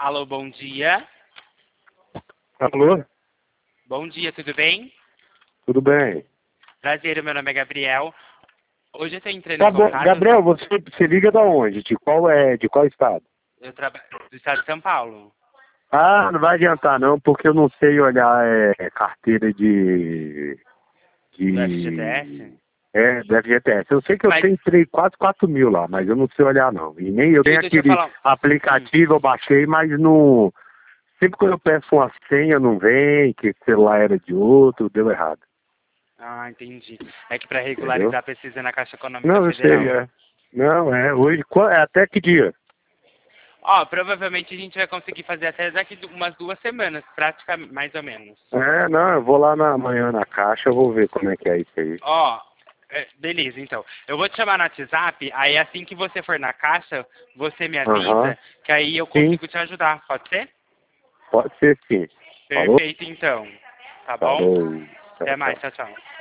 Alô, bom dia. Alô? Bom dia, tudo bem? Tudo bem? Prazer, meu nome é Gabriel. Hoje eu estou entrando em contato. Gabriel, você liga da onde? De qual estado? Eu trabalho do estado de São Paulo. Ah, não vai adiantar não, porque eu não sei olhar carteira Do de... FGTS? Do FGTS. Eu sei que eu Mas, tenho quase 4 mil lá, mas eu não sei olhar não. E nem eu viu, tenho deixa eu aquele falar. aplicativo, eu baixei, mas não... Sempre quando eu peço uma senha, não vem, que o celular era de outro, deu errado. Ah, entendi. É que para Entendeu? regularizar precisa na Caixa Econômica Não, eu sei, Federal. Não, hoje, até que dia? Ó, provavelmente a gente vai conseguir fazer até daqui umas 2 semanas, praticamente, mais ou menos. Não, eu vou lá amanhã na caixa, eu vou ver como é que é isso aí. Ó, beleza, então. Eu vou te chamar no WhatsApp, aí assim que você for na caixa, você me Aham, avisa, que aí eu sim, consigo te ajudar, pode ser? pode ser sim. Falou? Perfeito, então. Tá bom? Falou. Tchau, Até tchau. mais, tchau, tchau.